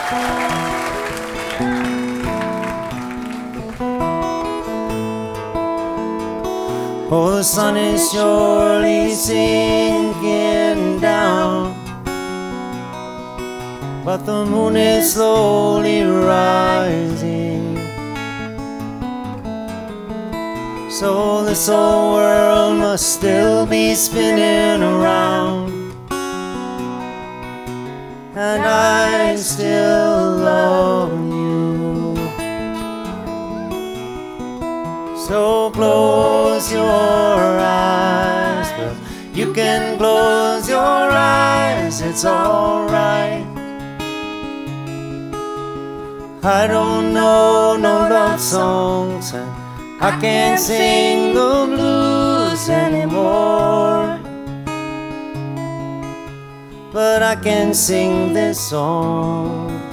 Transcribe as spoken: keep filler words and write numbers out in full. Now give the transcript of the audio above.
Oh, the sun is surely sinking down, but the moon is slowly rising. So this whole world must still be spinning around, and I still love you. So close your eyes, but you can close your eyes, it's alright. I don't know no love songs, and I can't sing the blues anymore, but I can sing this song.